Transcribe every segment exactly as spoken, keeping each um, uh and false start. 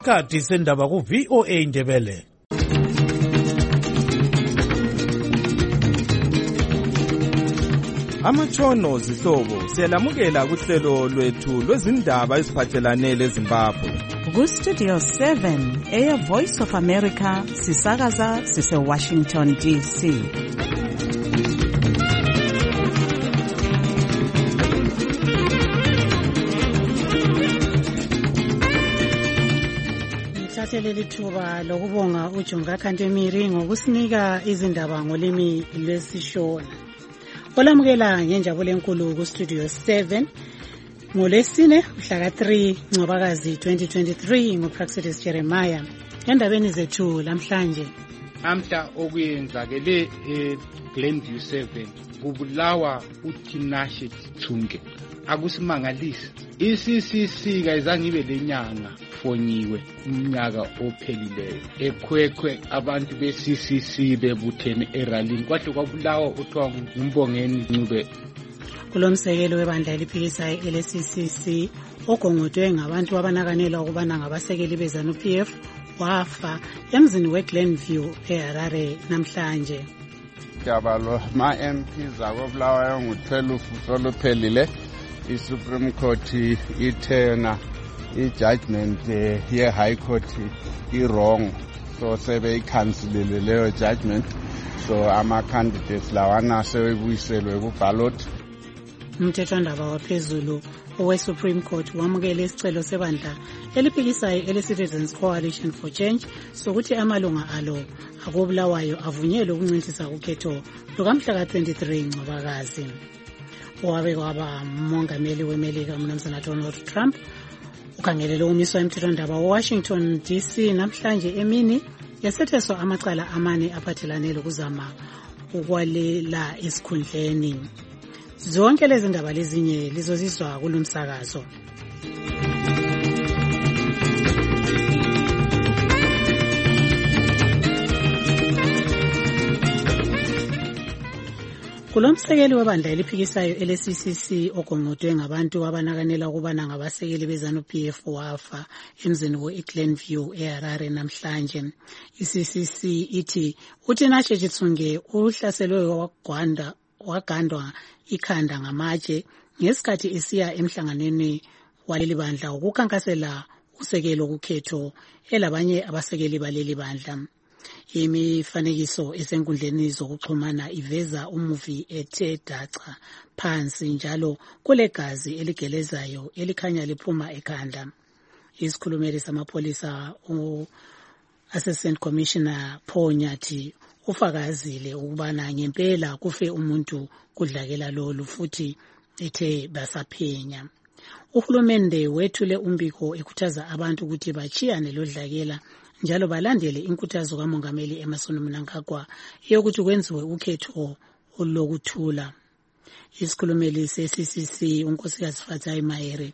Kati sendaba ku V O A Ndebele. Amatshono zihlobo siyalamukela kuhlelo lwethu lwezindaba eziphathelane leZimbabwe. Ku Studio seven, Air Voice of America, sisakaza sise Washington D C. Leli thuba lokubonga uJunga Khantemiri ngokusinika izindaba ngolimi lwesishona. Olamukela ngenjabulo enkulu ku Studio seven ngolesine mhla ka three Ncwabakazi twenty twenty-three nguPraxidis Jeremiah. Endabeni zethu lamhlanje. Amhla okuyenzakele eGlenview seven kubulawa uTinashe Tsunge. Akusimangalisi. I-C C C kayizange ibe lenyanga fonyiwe umnyaka ophelileyo. Ekhwekhwe abantu be-C C C bebuthene eralini kwahle kwabulawa uthiwa nguMbongeni Ncube. Kulomsekelo webandla eliphikisayo ele-C C C ogongotwe ngabantu abanakanelwa ukubana ngabasekeli beZANU-P F wafa emzini weGlenview eHarare namhlanje. Jabalo ma M Ps akobulawayo ngo-twelve soluphelile. I-Supreme Court ithena i-judgment ye-High Court i-wrong, so sebe i-cancelile leyo judgment, so ama-candidates lawana sebebuyiselwe ku-ballot. Umthethwandaba waphezulu owe-Supreme Court wamukela isicelo sebandla eliphikisayo ele-Citizens Coalition for Change sokuthi amalunga alo akobulawayo avunyelwe ukuncintisa ukhetho lukamhla ka twenty-three Ncwabakazi. Owabe kwaba mongameli weMelika uMnumzana Donald Trump ukhangelele umiswa emthethwandaba eWashington D C namhlanje emini yasetheswa amacala amane aphathelane lokuzama ukwalela esikhundleni. Zonke lezi ndaba lezinye lizozizwa kulumsakazo. Kulomsekeli webandla eliphikisayo ele-C C C ogongotwe ngabantu abanakanela ukubana ngabasekeli beZANU-P F wafa emzini we-Glenview eHarare namhlanje. I-C C C ithi uTinashe Tsunge uhlaselwe wagwanda wagandwa ikhanda ngamatshe ngesikhathi esiya emhlanganweni waleli bandla ukukhankasela usekelo kukhetho elabanye abasekeli baleli bandla. Imifanekiso esenkundleni zokuxhumana iveza umuvi ethe dacha phansi njalo kulegazi eligelezayo elikhanya liphuma ekhanda. Isikhulumeli samapholisa u-Assistant Commissioner Paul Nyathi ufakazile ukubana ngempela kufe umuntu kudlakela lolu futhi ethe basaphenya. Uhulumende wethule umbiko ekhuthaza abantu ukuthi bachiyane lodlakela njalo balandele inkuthazo kaMongameli Emmerson Mnangagwa yokuthi kwenziwe ukhetho olokuthula. Isikhulumeli se-C C C unkosikazi Fatai Mahere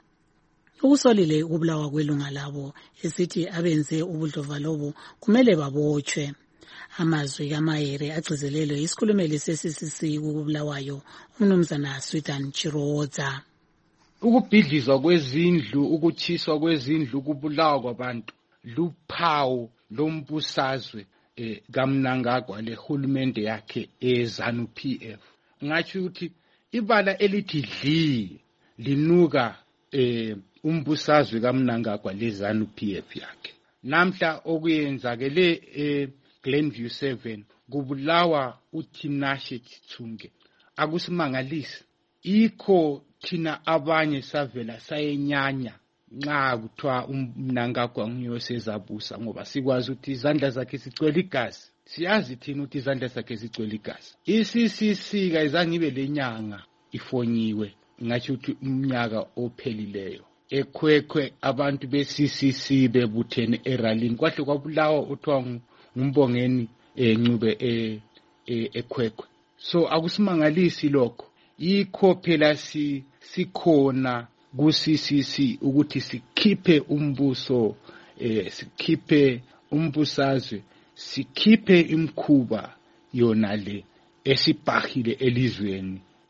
ukusolile ukubulawa kwelunga labo esithi abenze ubudlovalobo kumele babotshwe. Amazwi kaMahere agcizelelwe isikhulumeli se-C C C ukubulawayo uMnumzana Swithan Chiroza. Ukubhidlizwa kwezindlu, ukuchiswa kwezindlu, ukubulawa kwabantu luphawu lombusazwe eh, kaMnangagwa lehulumende yakhe eZANU-P F. Ngathi ukuthi ibala elithi dli linuka eh, umbusazwe kaMnangagwa leZANU-P F yakhe. Namhla okuyenzakele eGlenview seven kubulawa uTinashe Tsunge. Akusimangalisi. Ikho thina abanye savela sayenyanya nxa kuthiwa uMnangagwa nguyosezabusa ngoba sikwazi ukuthi izandla zakhe zigcwele igazi. Siyazi thina ukuthi izandla zakhe zigcwele igazi. I-C C C kayizange ibe lenyanga ifonyiwe ngathi ukuthi umnyaka ophelileyo. Ekhwekhwe abantu be-C C C bebuthene eralini kwahle kwabulawa uthiwa nguMbongeni Ncube ekhwekhwe. So akusimangalisi lokho. Yikho phela si sikhona ku-C C C ukuthi sikhiphe umbuso eh sikhiphe umbusazwe sikhiphe imkhuba yona le esibhahile elizweni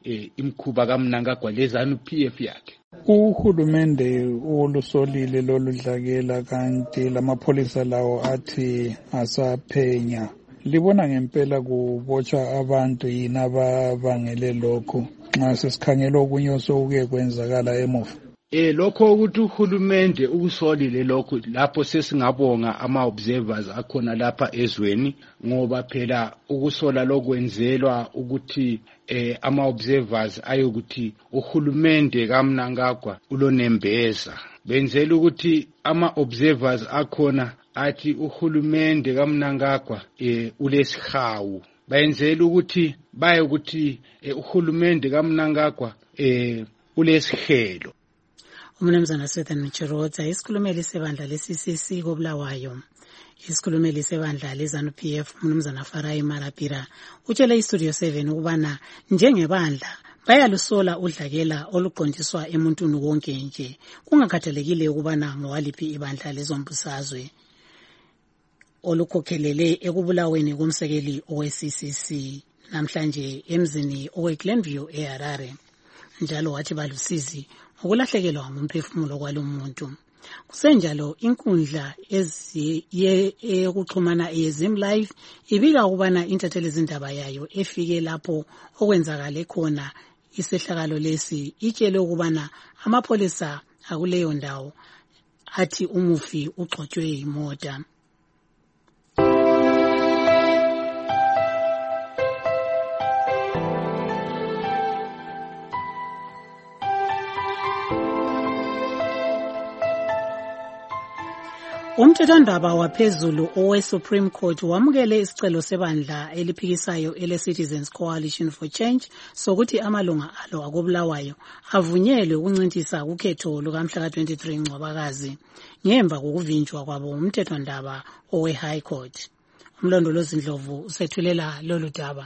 eh, imkhuba kaMnangagwa lezanu P F yakhe. Uhulumende olusolile loludlakela kanti lamapholisa lawo athi asaphenya. Libona ngempela kubotshwa abantu yini ababangele lokho nxa sesikhangela okunye osokuke kwenzakala emuva? Eh lokho ukuthi uhulumende ukusolile lokho lapho sesingabonga ama observers akhona lapha ezweni ngoba phela ukusola lokwenzelwa ukuthi eh ama observers ayokuthi uhulumende kaMnangagwa ulonembeza benzela ukuthi ama observers akhona athi uhulumende kaMnangagwa eh ulesihawu bayenzela ukuthi baye ukuthi uhulumende kaMnangagwa eh ulesihelo. Umnumzana Swethan Mchirodza isikhulumeli sebandla le-C C C koBulawayo, isikhulumeli sebandla le-ZANU P F umnumzana Farai Marapira utshele iStudio seven ukubana njengebandla bayalusola udlakela oluqondiswa emuntwini wonke nje kungakhathalekile ukubana ngowaliphi ibandla lezombusazwe olukhokhelele ekubulaweni komsekeli owe-C C C namhlanje emzini owe-Glenview eHarare. Njalo wathi balusizi ukulahlekelwa ngumphefumulo kwalomuntu. Kusenjalo inkundla eyokuxhumana eyeZim Live ibika ukubana intatheli izindaba yayo efike lapho okwenzakale khona isehlakalo lesi itshele ukubana amapholisa akuleyo ndawo athi umufi ugxotshwe imota. Umthethwandaba waphezulu owe-Supreme Court wamukele isicelo sebandla eliphikisayo ele-Citizens Coalition for Change sokuthi amalunga alo akobulawayo avunyelwe ukuncintisa ukhetho lukamhla ka-twenty-three Ncwabakazi ngemva kokuvinjwa kwabo umthethwandaba owe-High Court. Umlondolozi Ndlovu usethulela lolu daba.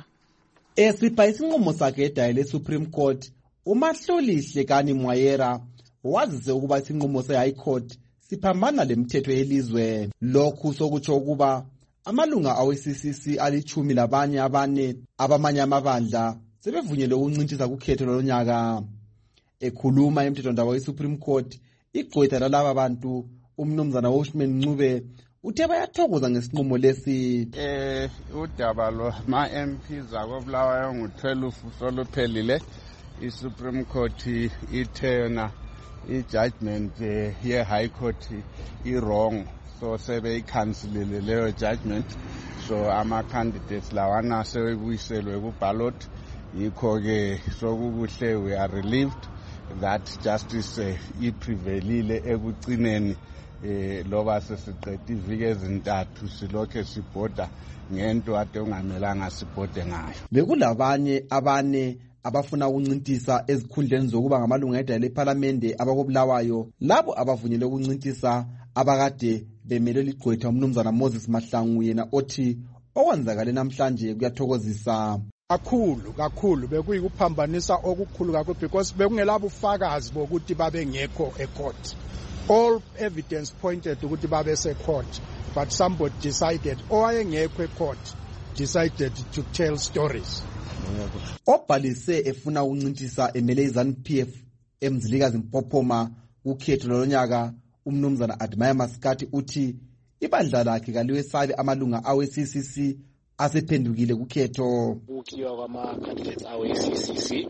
Esipha isinqumo sakhe edaya le-Supreme Court, uMahlolihle Kani Mwayera wazise ukuba isinqumo se-High Court siphambana lemithetho yelizwe. Lokhu sokutsho ukuba amalunga awe-C C C alichumi labanye abane abamanye amabandla sebevunyelwe ukuncintisa kukhetho lonyaka. Ekhuluma emthethwandaba we-Supreme Court, igqwetha lalaba bantu umnumzana Washman Ncube uthe bayathokoza ngesinqumo lesi. Eh udaba lo ma M Ps akobulawayo ngo-twelve soluphelile. I-Supreme Court ithena i-judgment ye-High Court i-wrong, so sebeyikhansilile leyo judgment, so ama-candidates lawana sebebuyiselwe ku-ballot. Yikho-ke sokukuhle we are relieved that justice uh, iprevailile ekugcineni eh loba sesiqeda iviki ezintathu silokhe sibhoda ngento ade ungamelanga sibhode ngayo. Bekulabanye abane abafuna ukuncintisa ezikhundleni zokuba ngamalunga edaya leParliament abakobulawayo, labo abavunyelwe ukuncintisa abakade bemele ligqwetha umnumzana Moses Mahlangu yena othi okwenzakale namhlanje kuyathokozisa kakhulu kakhulu. Bekuyikuphambanisa okukhulu kakhulu because bekungelabo ufakazi bokuthi babe ngekho ecourt. All evidence pointed ukuthi babe se-court, but somebody decided owayengekho ecourt decided to tell stories. Obhalise efuna ukuncintisa emele iZANU P F emzilikazi Mpophoma ukhetho lonyaka umnumzana Admire Maskati uthi ibandla lakhe kaliwesabe amalunga awe-C C C asephendukile kukhetho. Ukukiwa kwama-candidates awe-C C C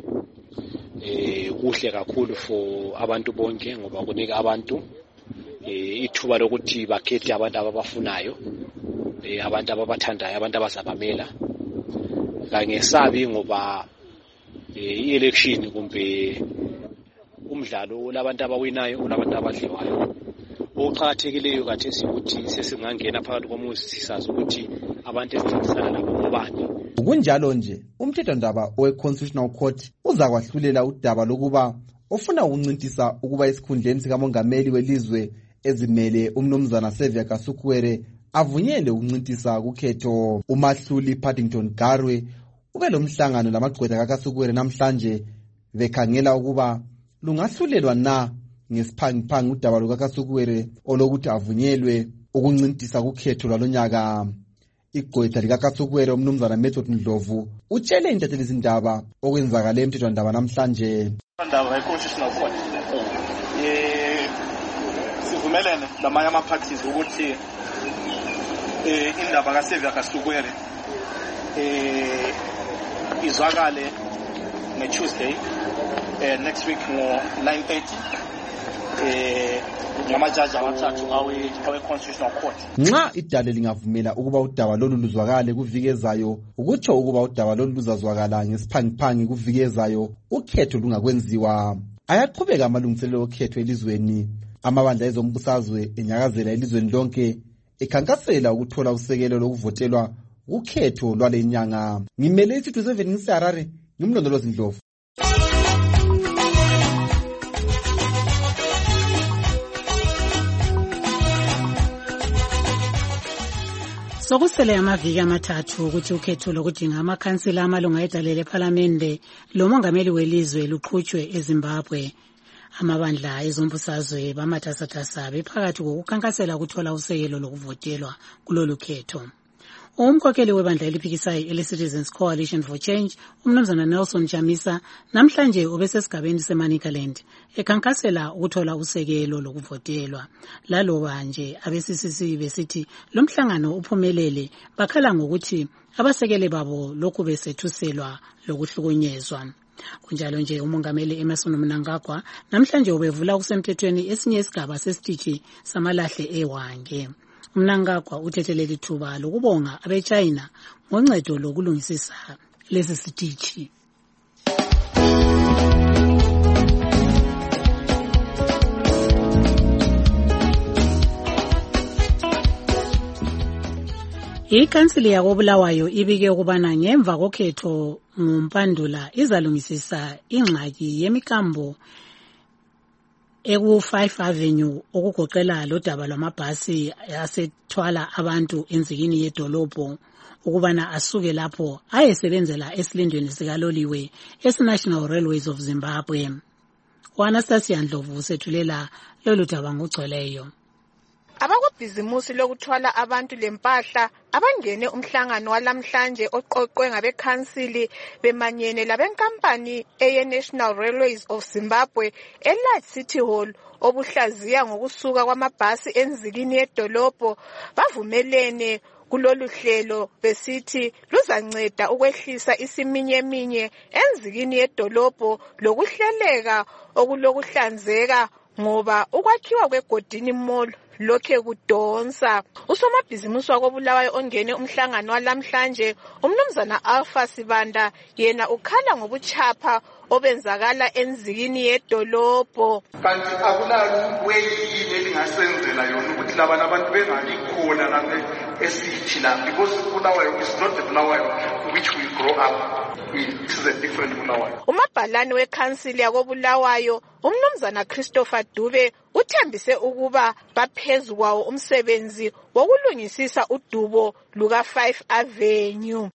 eh kuhle kakhulu for abantu bonke ngoba kunika abantu eh ithuba lokuthi bakhethe abantu ababafunayo, eh abantu ababathandayo, abantu abazabamela. Kangesabi ngoba i-election kumbe umdlalo labantu abawinayo olabantu abadliwayo. Okuqhakathekileyo kathesi ukuthi sesingangena phakathi komuzi sisazi ukuthi abantu esithandisana nabo ngobani. Kunjalo nje umthethwandaba owe-Constitutional Court uza kwahlulela udaba lokuba ofuna ukuncintisa ukuba isikhundleni sikamongameli welizwe ezimele umnumzana Xavier Kasukuwere avunyele ukuncintisa kukhetho. Umahluli Paddington Garwe ube lo mhlangano lamagqwetha kaKasukuwere namhlanje bekhangela ukuba lungahlulelwa na ngesiphangiphangi udaba lukaKasukuwere olokuthi avunyelwe ukuncintisa kukhetho lwalonyaka. igqwetha likakatsukwere umnumzana Method Ndlovu utshele intatheli izindaba okwenzakala emthethwandaba namhlanje. Indaba ye-constitutional court eh sivumelene lamanye ama-parties ukuthi eh indaba kaSevia kaStukwere eh izwakale nge-Tuesday eh next week ngo nine thirty eh ngamajaji amathathu awe-constitutional court. Nxa idale lingavumela ukuba udaba lolu luzwakale kuviki ezayo, ukutsho ukuba udaba lolu luzazwakala ngesiphangiphangi kuviki ezayo, ukhetho lungakwenziwa. Ayaqhubeka amalungiselelo okhetho elizweni. Amabandla ezombusazwe enyakazela elizweni lonke ekhankasela ukuthola usekelo lokuvotelwa ukhetho lwale nyanga. Ngimele isithu seven ngiseharare ngimlondolozi Ndlovu. Sokusele amaviki amathathu ukuthi ukhetho lokudinga amakhansila amalunga edale lePhalamende lomongameli welizwe luqhutshwe eZimbabwe. Amabandla ezombusazwe bamatasatasa bephakathi kokukhankasela ukuthola usekelo lokuvotelwa kulolu khetho. Umkhokheli webandla eliphikisayo ele-Citizens Coalition for Change, umnumzana Nelson Chamisa, namhlanje ubesesigabeni seManicaland ekhankasela ukuthola usekelo lokuvotelwa. Laloba nje abe-C C C besithi lo mhlangano uphumelele, bakhala ngokuthi abasekeli babo lokhu besethuselwa lokuhlukunyezwa. Kunjalo nje umongameli Emmerson Mnangagwa namhlanje ubevula kusemthethweni esinye isigaba sesitishi samalahle eWange. Mnangagwa uthetheleli thuba lokubonga abeChina ngoncedo lokulungisisa lesi sitishi. Ikhansili yakoBulawayo ibike ukubana ngemva kokhetho ngumpandula izalungisisa ingxaki yemikambo eku five Avenue okugoqela lodaba lwamabhasi asethwala abantu enzikini yedolobho ukubana asuke lapho ayesebenzela esilindweni sikaloliwe esi-National Railways of Zimbabwe. U-Anastasia Ndlovu usethulela lolu daba ngogcweleyo. Abakubhizimusi lokuthwala abantu lempahla abangene umhlangano walamhlanje oqoqwe ngabekhansili bemanyene labenkampani eye-National Railways of Zimbabwe eLight City Hall obuhlaziya ngokusuka kwamabhasi enzikini yedolobho bavumelene kulolu hlelo besithi luzanceda ukwehlisa isiminyeminye enzikini yedolobho lokuhleleka okulokuhlanzeka ngoba ukwakhiwa kwegodini mall lokhe kudonsa. Usomabhizimusi wakoBulawayo ongene umhlangano walamhlanje umnumzana Alpha Sibanda yena ukhala ngobuchapha obenzakala enzikini yedolobho. Kanti akulalo weyini elingasenzela yona ukuthi laba abantu bengakhona lapha esithi la, because Bulawayo is not the Bulawayo which we grow up in. It is a different Bulawayo. Umabhalane wekhansili yakoBulawayo umnumzana Christopher Dube uthembise ukuba baphezu kwawo umsebenzi wokulungisisa udubo luka five Avenue.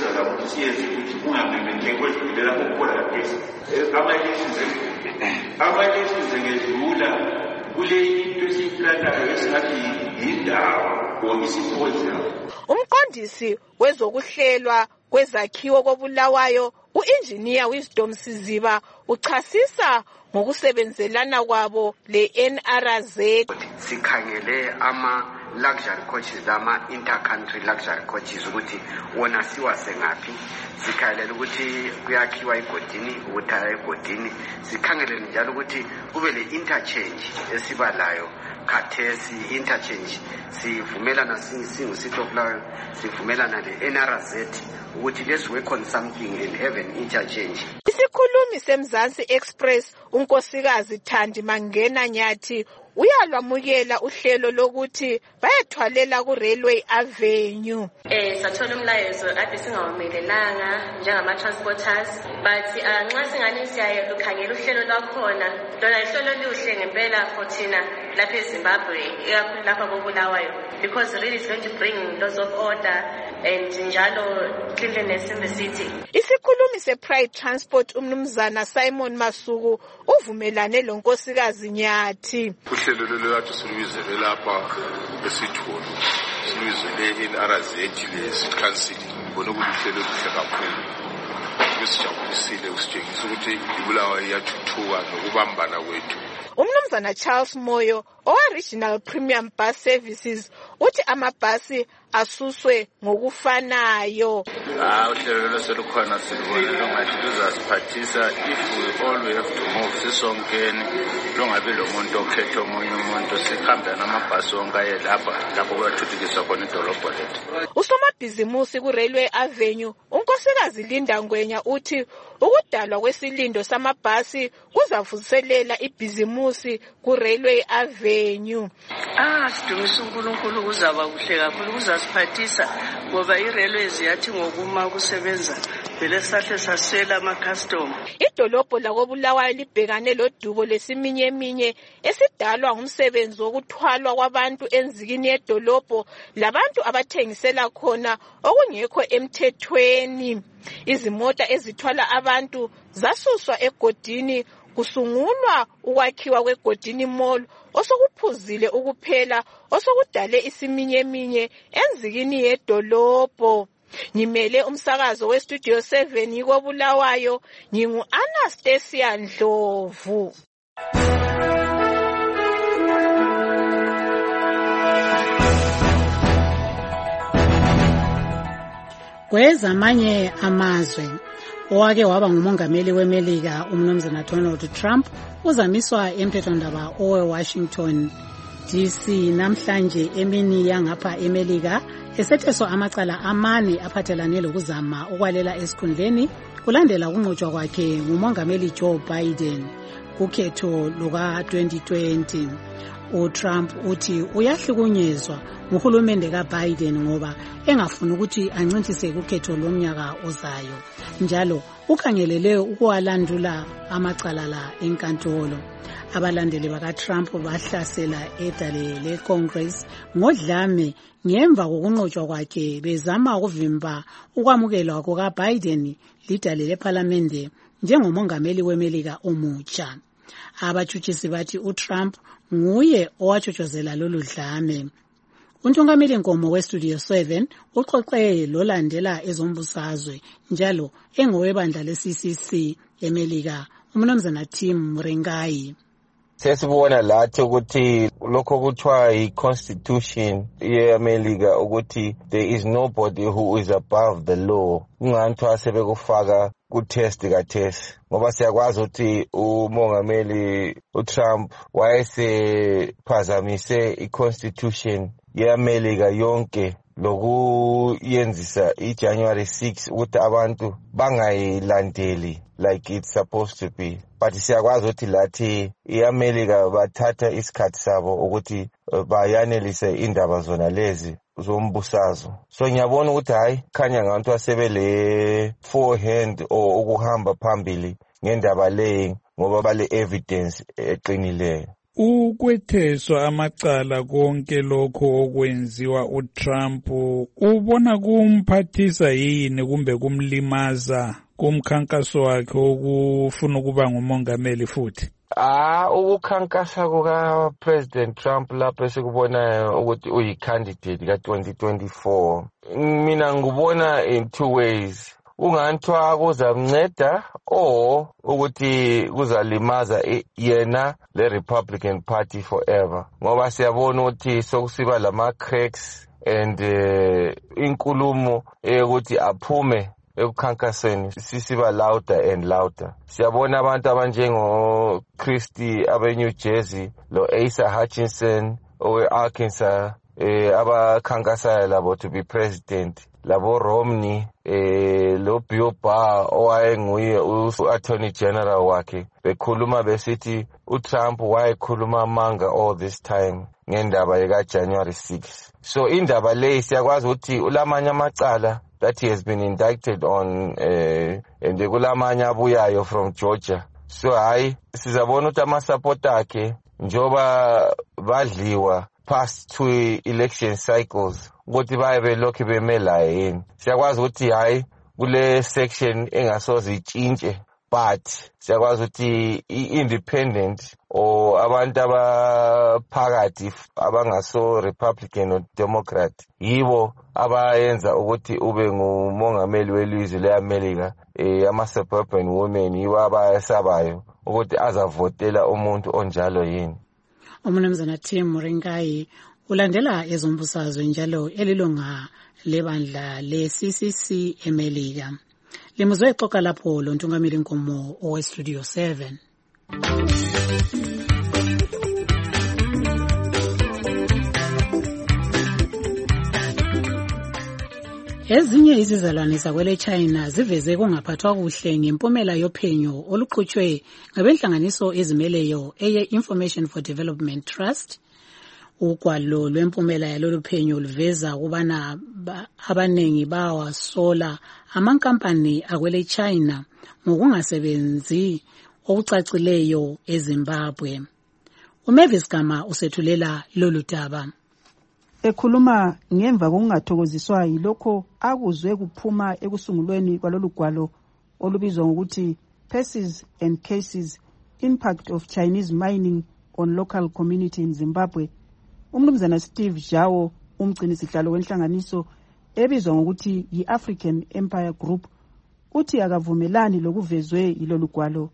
Umqondisi wezokuhlelwa kwezakhiwo koBulawayo u-Engineer Wisdom Siziba uchasisa ngokusebenzelana kwabo le-N R Z. Sikhangele ama luxury coaches ama intercountry luxury coaches ukuthi wona siwasengaphi, sikhalela ukuthi kuyakhiwa igodini ukuthaya igodini, sikhangele njalo ukuthi kube le interchange esibalayo khathesi interchange sivumelana singusitho of sivumelana le-N R Z ukuthi let's work on something and have an interchange. Isikhulumi seMzansi Express unkosikazi Thandi Mangena Nyathi uyalwamukela uhlelo lokuthi bayethwalela ku Railway Avenue. Eh sathola umlayezo ade singawamelelanga njengama transporters but nxa singane siyaye lukhangela uhlelo lwakhona lona ihlelo lihle ngempela for thina lapha eZimbabwe ikakhulu lapha koBulawayo because really it's going to bring lots of order and njalo cleanliness in the city. Isikhulumi sePride Transport umnumzana Simon Masuku uvumelane lonkosikazi Nyathi. uhlelo lolwathi silwizele lapha esitholo silwizele in Arazeji le council ngibona ukuthi uhlelo luhle kakhulu besijabulisile usitshengisa ukuthi iBulawayo iyathuthuka nokubambana kwethu. Umnumzana Charles Moyo owa-Regional Premium Bus Services uthi amabhasi asuswe ngokufanayo. Ah, uhlelo loselukhona silubonile longathi luzasiphathisa if we all we have to move sisonkeni longabe lo muntu okhetha omunye umuntu sihambe namabhasi onke aye lapha lapho kwathuthukiswa khona idolobho lethu. Usomabhizimusi ku-Railway Avenue unkosikazi Linda Ngwenya uthi ukudalwa kwesilindo samabhasi kuzavuselela ibhizimusi ku-Railway Avenue. Ah, sidumisa uNkulunkulu kuzaba kuhle kakhulu kuzasiphathisa ngoba i-railways yathi ngokuma kusebenza vele sahle sasela ama-customer. Idolobho lakoBulawayo libhekane lodubo lesiminyeminya esidalwa ngumsebenzi wokuthwalwa kwabantu enzikini yedolobho labantu abathengisela khona okungekho emthethweni. Izimota ezithwala abantu zasuswa egodini kusungulwa ukwakhiwa kwegodini mall osokuphuzile ukuphela osokudale isiminyeminya enzikini yedolobho. Ngimele umsakazo westudio seven yikoBulawayo ngingu Anastasia Ndlovu. Kwezamanye amazwe owake waba ngumongameli weMelika umnumzana Donald Trump uzamiswa emthethwandaba owe-Washington D C namhlanje emini yangapha eMelika esetheswa amacala amane aphathelane lokuzama ukwalela esikhundleni kulandela ukunqotshwa kwakhe ngumongameli Joe Biden kukhetho luka twenty twenty. uTrump uthi uyahlukunyezwa nguhulumende kaBiden ngoba engafuni ukuthi ancintise kukhetho lomnyaka ozayo. Njalo ukhangelele ukwalandula amacala la enkantolo. Abalandeli bakaTrump bahlasela edale leCongress ngodlame ngemva kokunqotshwa kwakhe bezama ukuvimba ukwamukelwa kukaBiden lidale leParliament njengomongameli weMelika omutsha. Abatshutshisi bathi uTrump nguye owatshotshozela lolu dlame. Untungameli Nkomo westudio seven uxoxe lolandela ezombusazwe njalo engowebandla le-C C C eMelika umnumzana Tim Mrengai. Sesibona lathi ukuthi lokho kuthiwa i-constitution ye-America ukuthi there is nobody who is above the law. Kungathiwa sebekufaka ku-test ka-test ngoba siyakwazi ukuthi umongameli uTrump wayesephazamise i-constitution ye-America yonke lokuyenzisa i-January sixth ukuthi abantu bangayilandeli like it's supposed to be. But siyakwazi ukuthi lathi i-America bathatha isikhathi sabo ukuthi bayanelise indaba zona lezi zombusazo. So ngiyabona ukuthi hayi khanya ngabantu asebele forehand or ukuhamba phambili ngendaba leyi ngoba bale evidence eqinileyo. Ukwetheswa amacala konke lokho okwenziwa uTrump ubona kumphathisa yini kumbe kumlimaza kumkhankaso wakhe okufuna ukuba ngumongameli futhi? Ah, ukukhankasa kuka President Trump lapho esikubona ukuthi uyi-candidate ka twenty twenty-four. Mina ngubona in two ways. Unganthwa kuzamnceda or ukuthi kuzalimaza yena le Republican Party forever. Ngoba siyabona ukuthi sokusiba lama cracks and uh, inkulumo ukuthi aphume ekukhankaseni sisiba louder and louder. Siyabona abantu abanjengo Christie abe New Jersey, lo Asa Hutchinson owe Arkansas eh abakhankasaya labo to be president, labo Romney eh lo Bill Barr owayenguye u-Attorney General wakhe bekhuluma besithi uTrump wayekhuluma amanga all this time ngendaba yeka January sixth. So indaba le siyakwazi ukuthi ulamanye amacala that he has been indicted on uh, and kulamanye abuyayo from Georgia. So hayi sizabona ukuthi ama-support akhe njoba badliwa past two election cycles ukuthi baye belokhu bemela yini. Siyakwazi ukuthi hayi kule section engasoze itshintshe but siyakwazi ukuthi i-independent or abantu abaphakathi abangaso Republican or Democrat yibo abayenza ukuthi ube ngumongameli welizwe le-America. Eh, ama-suburban women yibo abayesabayo ukuthi azavotela umuntu onjalo yini. Umnumzana Tim Moringai ulandela ezombusazwe njalo elilunga lebandla le-C C C eMelika. Limuzwe ixoxa lapho lo ntungameli Nkomo owe-Studio seven. Ezinye izizalwane zakwele China ziveze kungaphathwa kuhle ngempumela yophenyo oluqhutshwe ngabenhlanganiso ezimeleyo eye-Information for Development Trust. Ugwalo lwempumela yalolu phenyo luveza ukubana abanengi bawasola amankampani akwele China ngokungasebenzi okucacileyo eZimbabwe. uMavis Gama usethulela lolu daba. Ekhuluma ngemva kokungathokoziswa yilokho akuzwe kuphuma ekusungulweni kwalolu gwalo olubizwa ngokuthi Persons and Cases Impact of Chinese Mining on Local Community in Zimbabwe, umnumzana Steve Zhao, umgcini sihlalo wenhlanganiso ebizwa ngokuthi yi-African Empire Group, uthi akavumelani lokuvezwe yilolu gwalo.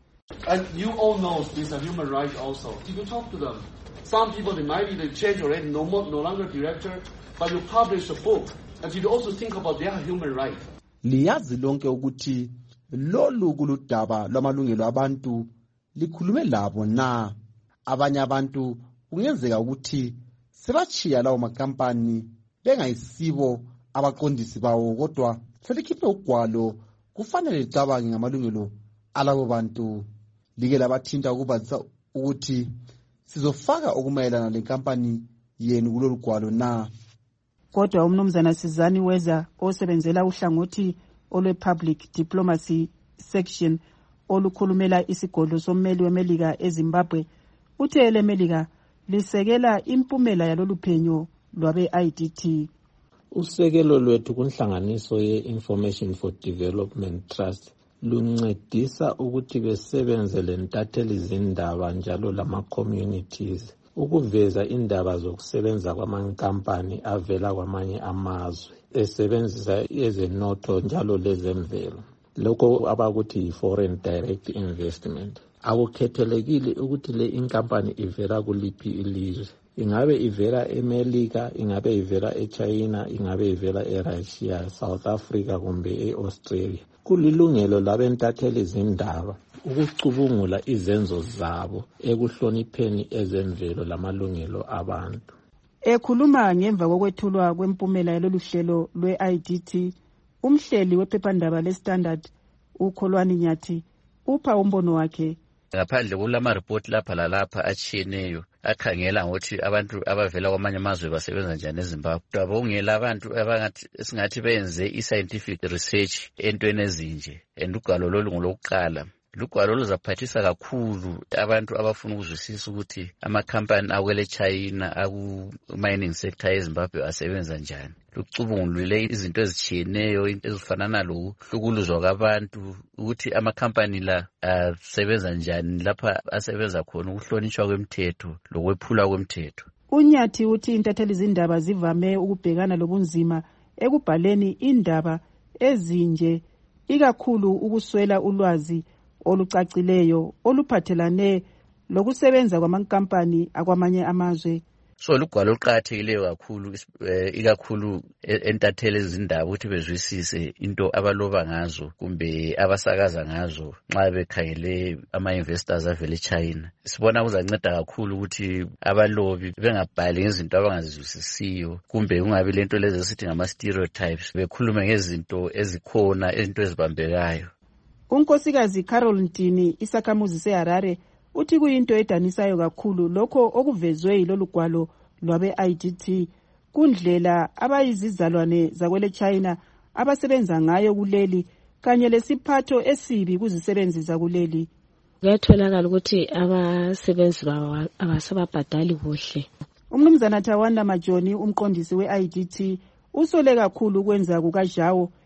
And you all know these are human rights also. If you talk to them, some people, they might be the change already, no, more, no longer director, but you publish a book, and you also think about their human rights. Liyazi lonke ukuthi lolu kuludaba lwamalungelo abantu likhulume labo na abanye abantu kungenzeka ukuthi sebachiya lawo makampani bengayisibo abaqondisi bawo, kodwa selikhiphe ugwalo kufanele licabange ngamalungelo alabo bantu. Like labathinta ukubazisa ukuthi sizofaka okumayelana lenkampani yenu kulolu gwalo na. Kodwa umnumzana Sizani Weza osebenzela uhlangothi olwe-Public Diplomacy Section olukhulumela isigodlo sommeli weMelika eZimbabwe uthe eleMelika lisekela impumela yalolu phenyo lwabe-I D T. Usekelo lwethu kunhlanganiso ye-Information for Development Trust luncedisa ukuthi besebenze lentatheli zindaba njalo lama-communities ukuveza indaba zokusebenza kwamankampani avela kwamanye amazwe esebenzisa ezenotho njalo lezemvelo, lokho abakuthi yi-foreign direct investment. Akukhethelekile ukuthi le inkampani ivela kuliphi ilizwe, ingabe ivela eMelika, ingabe ivela eChina, ingabe ivela eRussia, South Africa kumbe eAustralia. Kulilungelo labentatheli zindaba ukucubungula izenzo zabo ekuhlonipheni ezemvelo lamalungelo abantu. Ekhuluma ngemva kokwethulwa kwempumela yalolu hlelo lwe-I D T, umhleli wephephandaba leStandard uKholwani Nyathi upha umbono wakhe. Ngaphandle kulama report lapha lalapha atshiyeneyo akhangela ngokuthi abantu abavela kwamanye amazwe basebenza njani eZimbabwe. Abongela abantu abangathi singathi benze i-scientific research entweni ezinje, endugalo lolu ngolokuqala. Lugwalo luzaphathisa kakhulu abantu abafuna ukuzwisisa ukuthi amakhampani akwele China aku mining sector eZimbabwe asebenza njani. Lucubungulile izinto ezitshiyeneyo ezifanana lokuhlukuluzwa kwabantu, ukuthi amakhampani la asebenza njani lapha asebenza khona, ukuhlonishwa kwemthetho lokwephula kwemthetho. Unyathi uthi intatheli zindaba zivame ukubhekana lobunzima ekubhaleni indaba ezinje, ikakhulu ukuswela ulwazi olucacileyo oluphathelane lokusebenza kwamankampani akwamanye amazwe. So lugwalo luqakathekileyo kakhulu, ikakhulu entatheli zindaba ukuthi bezwisise into abaloba ngazo kumbe abasakaza ngazo nxa bekhangele ama-investors avela eChina. Sibona kuzanceda kakhulu ukuthi abalobi bengabhali ngezinto abangazizwisisiyo kumbe kungabi lento lezi esithi ngama-stereotypes, bekhulume ngezinto ezikhona, izinto ezibambekayo. Unkosikazi Carol Ntini, isakhamuzi seHarare, uthi kuyinto edanisayo kakhulu lokho okuvezwe yilolu gwalo lwabe-I D T kundlela abayizizalwane zakwele China abasebenza ngayo kuleli kanye lesiphatho esibi kuzisebenzi zakuleli. Kuyatholakala ukuthi abasebenzi babo abasababhadali kuhle. Umnumzana Tawanda Majoni, umqondisi we-I D T, usole kakhulu ukwenza kukaJawo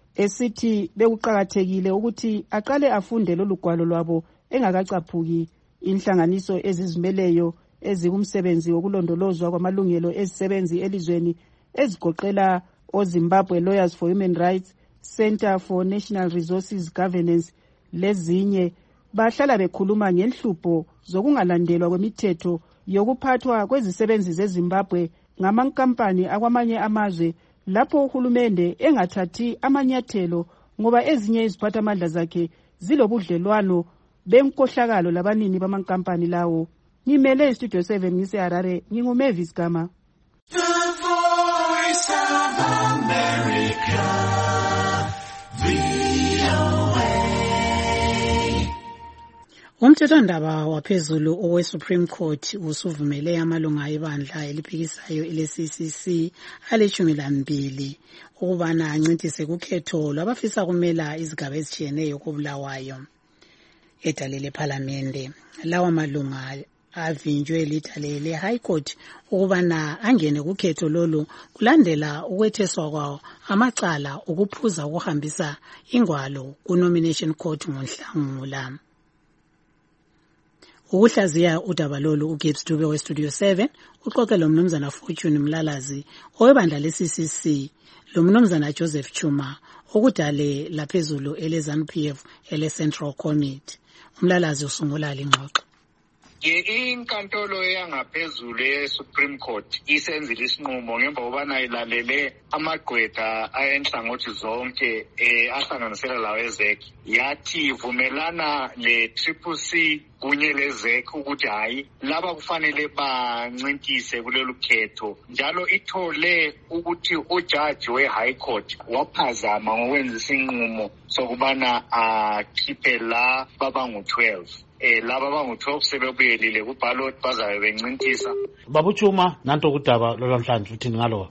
esithi bekuqakathekile ukuthi aqale afunde lolugwalo lwabo engakacaphuki inhlanganiso ezizimeleyo ezikumsebenzi wokulondolozwa kwamalungelo ezisebenzi elizweni ezigoqela oZimbabwe Lawyers for Human Rights, Center for National Resources Governance lezinye bahlala bekhuluma ngenhlupho zokungalandelwa kwemithetho yokuphathwa kwezisebenzi zeZimbabwe ngamankampani akwamanye amazwe lapho uhulumende engathathi amanyathelo ngoba ezinye iziphathamandla zakhe zilobudlelwano benkohlakalo labanini bamankampani lawo. Ngimele Studio seven ngiseHarare, nginguMavis Gama. The Voice of America, V O A. Umthethwandaba waphezulu owe Supreme Court usuvumele amalunga ebandla eliphikisayo ele-C C C aleshumi lambili ukubana ancintise kukhetho lwabafisa kumela izigaba ezitshiyeneyo koBulawayo edale lephalamende. Lawa malunga avinjwe lidale le-High Court ukubana angene kukhetho lolu kulandela ukwetheswa kwawo amacala ukuphuza ukuhambisa ingwalo ku-Nomination Court ngoNhlangula. Ukuhlaziya udaba lolu uGibbs Dube weStudio seven uxoxe lo mnumzana Fortune Mlalazi owebandla le-C C C lo mnumzana Joseph Chuma okudale laphezulu ele-ZANU P F ele-Central Committee. Umlalazi usungula lengxoxo. Inkantolo yangaphezulu ye-Supreme Court isenzile isinqumo ngemva kobana ilalele amagqwetha ayenhlangothi zonke eh ahlanganisela lawo ezek yathi ivumelana le-Triple C kunye lezek ukuthi hayi laba kufanele bancintise kulelo khetho njalo ithole ukuthi ujaji we-High Court waphazama ngokwenza isinqumo sokubana akhiphe la babangu twelve. Eh laba bangu-twelve sebebuyelile kubhalot bazabe bencintisa. Babuchuma nanto kudaba lolwamhlanje uthini ngalo?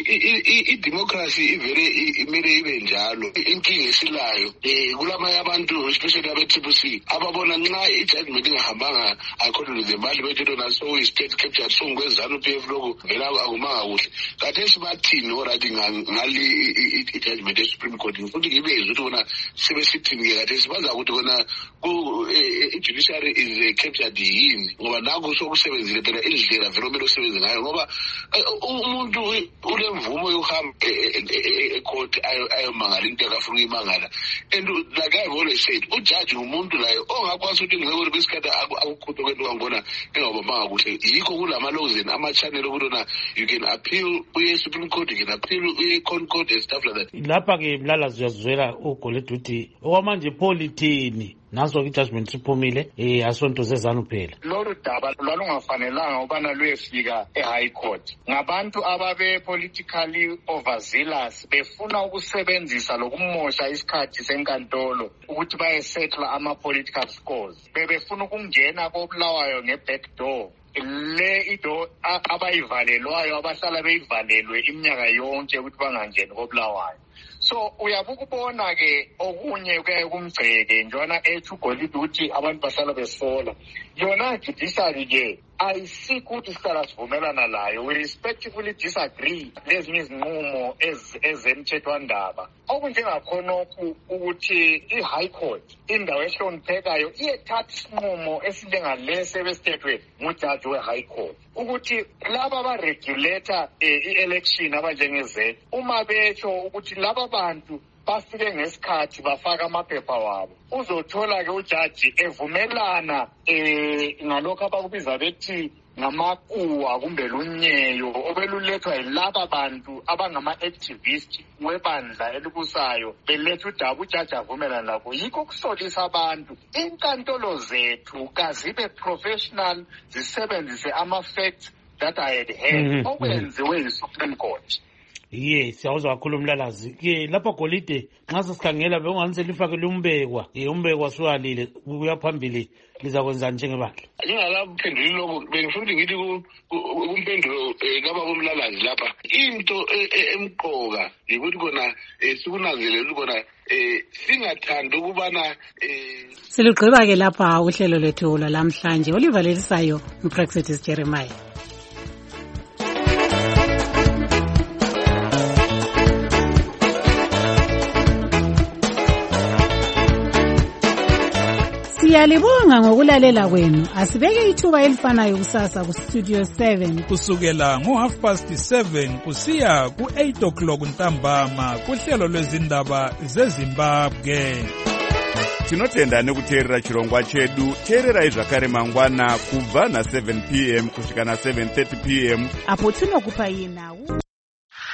I-democracy ivele imele ibe njalo. Inkinga esilayo eh kulamanye abantu especially abe-Triple C ababona nxa i-judgment ingahambanga according to the mali bethu naso i-state captured songwezanu P F lokho vela akumanga kuhle. Khathesi bathini orathi ngali i-judgment ye-Supreme Court futhi ngibezwe ukuthi bona sebesithini khathesi baza ukuthi kona i-judiciary is captured yini ngoba nangu sokusebenzile phela indlela vele omele usebenze ngayo ngoba umuntu ulemvumo yokuhamba e-court ayomangala into akafuna ukuyimangala. And like I've always said, ujaji umuntu layo ongakwazi ukuthi ngeke besikhathi akukhutho kwento kwangona engabamanga kuhle yikho kulamalozeni ama-channel okutona you can appeal uye Supreme Court, you can appeal uye Concord and stuff like that. Lapha ke Mlalazi uyazizwela uGolide uthi okwamanje polithini naso i-judgment siphumile eh asonto zezanu phela. Lolu daba lwalungafanelanga ubana luyefika e-High Court ngabantu ababe politically overzealous befuna ukusebenzisa lokumosha isikhathi senkantolo ukuthi bayesettle ama-political scores. Bebefuna ukungena koBulawayo nge-back door le ido abayivalelwayo abahlala beyivalelwe iminyaka yonke ukuthi bangangeni koBulawayo. So uyabuka ubona ke okunye ke kumgceke njona ethu uGolide ukuthi abantu bahlala besola yona judiciary ke ayisiki ukuthi sihlala sivumelana layo. We respectfully disagree lezinye izinqumo ezemthethwandaba okunjengakhonokho ukuthi i-High Court indawo ehloniphekayo iyethatha isinqumo esinjengalesi ebesithethwe ngujaji we-High Court ukuthi laba abaregulator i-election abanjengeze uma betho ukuthi laba bantu bafike ngesikhathi bafaka amaphepha wabo uzothola ke ujaji evumelana eh ngalokho abakubiza bethi ngamakuwa kumbe lunyeyo obelulethwa yilaba bantu abangama-activist webandla elibusayo beletha udaba ujaji avumelana lakho. Yikho kusolisa abantu inkantolo zethu kazibe professional zisebenzise ama-facts that I had heard okwenziwe yi-Supreme Court. Yes, siyawuzwa kakhulu Mlalazi. Ke lapha Golide nxa sesikhangela bekunganise lifakele umbekwa. Eh umbekwa suwalile kuya phambili lizakwenza njengebandla. Ngingalaphenduli lokho bengifuna ukuthi ngithi kumpendulo kaba kumlalazi lapha into emqoka ukuthi kona sikunanzelela ukuthi kona eh singathanda ukubana eh Silugqiba ke lapha uhlelo lethu lamhlanje olivalelisayo uPraxetis Jeremiah. Siyalibonga ngokulalela kwenu. Asibeke ithuba elifanayo kusasa ku Studio seven. Kusukela ngo half past seven kusiya ku eight o'clock ntambama kuhlelo lwezindaba zeZimbabwe. Tinotenda nekuteerera chirongwa chedu. Teererai zvakare mangwana kubva na seven p m kusvika na seven thirty p m apo tinokupai nhau.